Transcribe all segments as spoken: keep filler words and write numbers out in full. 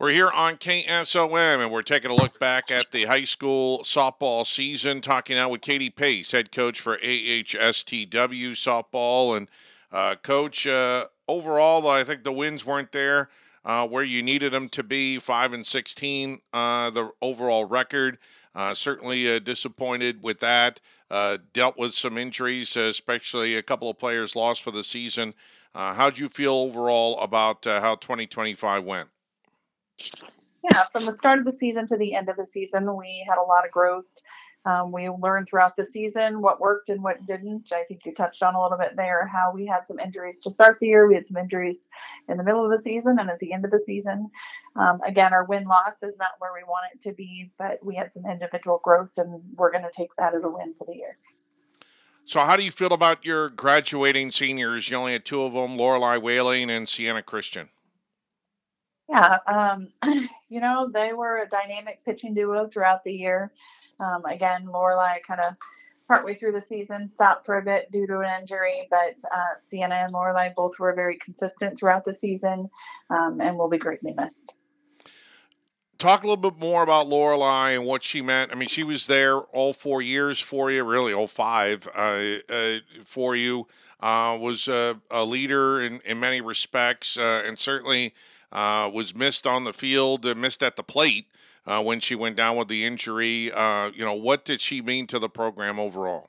We're here on K S O M, and we're taking a look back at the high school softball season, talking now with Katie Pace, head coach for A H S T W softball. And, uh, Coach, uh, overall, I think the wins weren't there uh, where you needed them to be, five and sixteen, uh, the overall record. Uh, certainly uh, disappointed with that. Uh, dealt with some injuries, uh, especially a couple of players lost for the season. Uh, how'd you feel overall about uh, how twenty twenty-five went? Yeah, from the start of the season to the end of the season, we had a lot of growth. Um, we learned throughout the season what worked and what didn't. I think you touched on a little bit there how we had some injuries to start the year. We had some injuries in the middle of the season and at the end of the season. Um, again, our win-loss is not where we want it to be, but we had some individual growth, and we're going to take that as a win for the year. So how do you feel about your graduating seniors? You only had two of them, Lorelei Whaling and Sienna Christian. Yeah, um, you know, they were a dynamic pitching duo throughout the year. Um, again, Lorelei kind of partway through the season stopped for a bit due to an injury, but uh, Sienna and Lorelei both were very consistent throughout the season, um, and will be greatly missed. Talk a little bit more about Lorelei and what she meant. I mean, she was there all four years for you, really all five uh, uh, for you. Uh, was uh, a leader in, in many respects, uh, and certainly uh, was missed on the field, uh, missed at the plate uh, when she went down with the injury. Uh, you know, what did she mean to the program overall?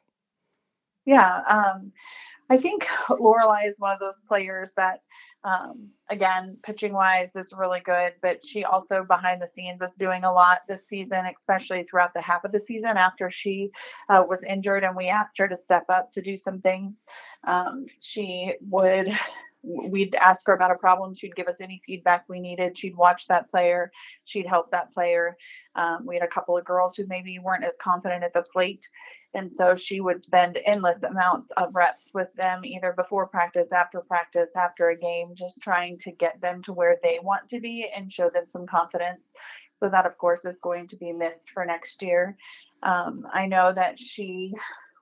Yeah, um, I think Lorelei is one of those players that, um, again, pitching wise is really good, but she also behind the scenes is doing a lot this season, especially throughout the half of the season after she uh, was injured and we asked her to step up to do some things. Um, she would, we'd ask her about a problem. She'd give us any feedback we needed. She'd watch that player. She'd help that player. Um, we had a couple of girls who maybe weren't as confident at the plate. And so she would spend endless amounts of reps with them, either before practice, after practice, after a game, just trying to get them to where they want to be and show them some confidence. So that, of course, is going to be missed for next year. Um, I know that she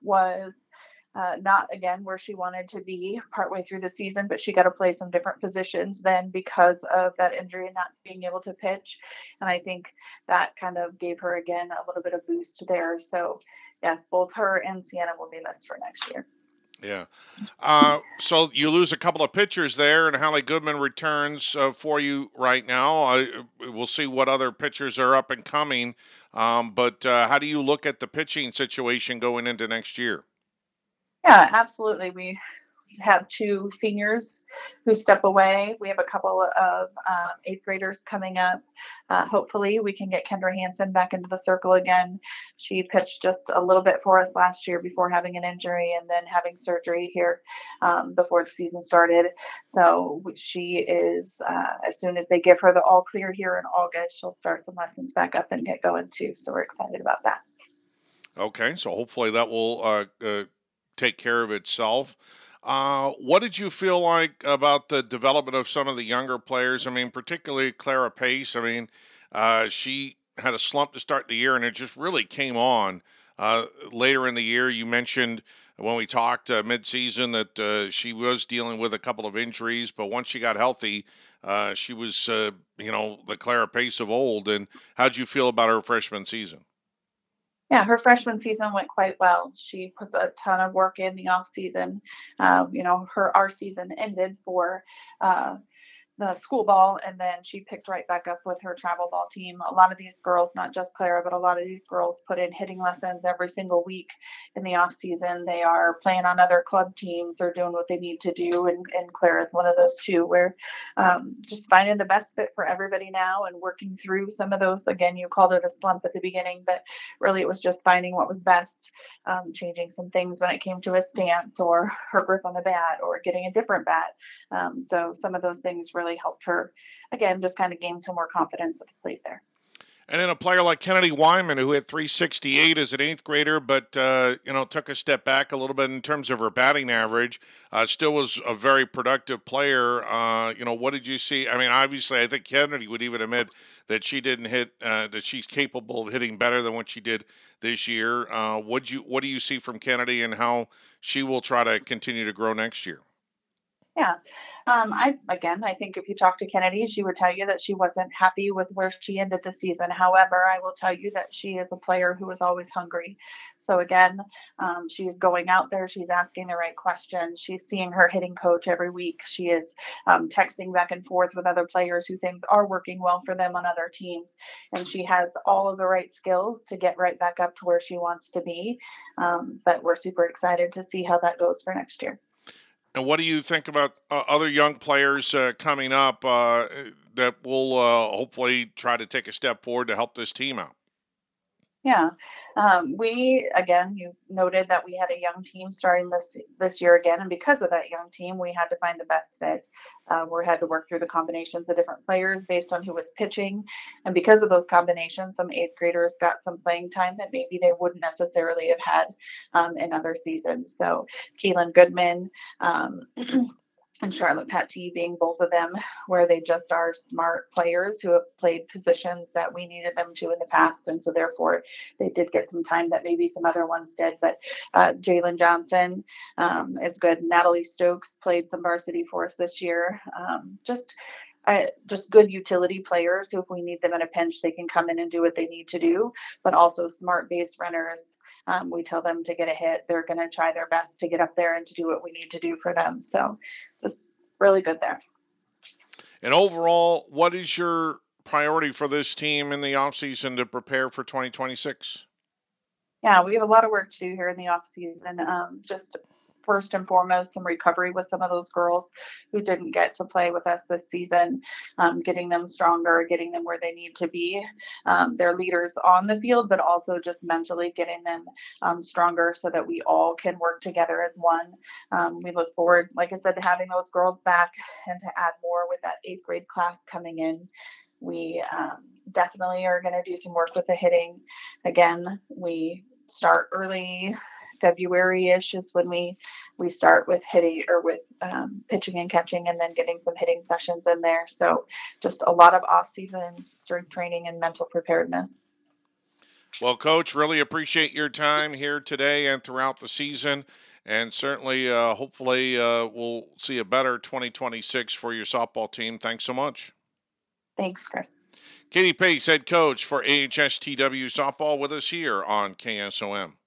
was uh, not, again, where she wanted to be partway through the season, but she got to play some different positions then because of that injury and not being able to pitch. And I think that kind of gave her, again, a little bit of boost there. So yes, both her and Sienna will be missed for next year. Yeah. Uh, so you lose a couple of pitchers there, and Hallie Goodman returns uh, for you right now. Uh, we'll see what other pitchers are up and coming. Um, but uh, how do you look at the pitching situation going into next year? Yeah, absolutely. We have two seniors who step away. We have a couple of um, eighth graders coming up. Uh, hopefully, we can get Kendra Hansen back into the circle again. She pitched just a little bit for us last year before having an injury and then having surgery here um, before the season started. So she is, uh, as soon as they give her the all clear here in August, she'll start some lessons back up and get going too. So we're excited about that. Okay, so hopefully that will uh, uh, take care of itself. Uh, what did you feel like about the development of some of the younger players? I mean, particularly Clara Pace. I mean, uh, she had a slump to start the year, and it just really came on uh, later in the year. You mentioned when we talked uh, midseason that uh, she was dealing with a couple of injuries, but once she got healthy, uh, she was, uh, you know, the Clara Pace of old. And how'd you feel about her freshman season? Yeah, her freshman season went quite well. She puts a ton of work in the off season. Um, you know, her our season ended for uh, the school ball, and then she picked right back up with her travel ball team. A lot of these girls, not just Clara, but a lot of these girls put in hitting lessons every single week in the off season. They are playing on other club teams or doing what they need to do, and, and Clara is one of those two. Where um, just finding the best fit for everybody now and working through some of those. Again, you called it a slump at the beginning, but really it was just finding what was best, um, changing some things when it came to a stance or her grip on the bat or getting a different bat. Um, so some of those things really helped her, again, just kind of gain some more confidence at the plate there. And then a player like Kennedy Wyman, who hit three sixty-eight as an eighth grader, but uh, you know took a step back a little bit in terms of her batting average, uh, still was a very productive player. Uh, you know, what did you see? I mean, obviously, I think Kennedy would even admit that she didn't hit, uh, that she's capable of hitting better than what she did this year. Uh, what you, what do you see from Kennedy and how she will try to continue to grow next year? Yeah. Um, I again, I think if you talk to Kennedy, she would tell you that she wasn't happy with where she ended the season. However, I will tell you that she is a player who is always hungry. So again, um, she's going out there, she's asking the right questions, she's seeing her hitting coach every week. She is um, texting back and forth with other players who things are working well for them on other teams, and she has all of the right skills to get right back up to where she wants to be. Um, but we're super excited to see how that goes for next year. And what do you think about uh, other young players uh, coming up uh, that will uh, hopefully try to take a step forward to help this team out? Yeah. Um, we again, you noted that we had a young team starting this this year again, and because of that young team, we had to find the best fit. Uh, we had to work through the combinations of different players based on who was pitching, and because of those combinations, some eighth graders got some playing time that maybe they wouldn't necessarily have had um, in other seasons. So, Keelan Goodman. Um, and Charlotte Patty being both of them, where they just are smart players who have played positions that we needed them to in the past. And so, therefore, they did get some time that maybe some other ones did. But uh, Jalen Johnson um, is good. Natalie Stokes played some varsity for us this year. Um, just uh, just good utility players who, if we need them in a pinch, they can come in and do what they need to do, but also smart base runners. Um, we tell them to get a hit. They're going to try their best to get up there and to do what we need to do for them. So just really good there. And overall, what is your priority for this team in the offseason to prepare for twenty twenty-six? Yeah, we have a lot of work to do here in the off season. Um, just first and foremost, some recovery with some of those girls who didn't get to play with us this season, um, getting them stronger, getting them where they need to be. Um, they're leaders on the field, but also just mentally getting them um, stronger so that we all can work together as one. Um, we look forward, like I said, to having those girls back and to add more with that eighth grade class coming in. We um, definitely are going to do some work with the hitting. Again, we start early February-ish is when we we start with hitting or with um, pitching and catching, and then getting some hitting sessions in there. So just a lot of off-season strength training and mental preparedness. Well, Coach, really appreciate your time here today and throughout the season. And certainly, uh, hopefully, uh, we'll see a better twenty twenty-six for your softball team. Thanks so much. Thanks, Chris. Katie Pace, head coach for A H S T W softball, with us here on K S O M.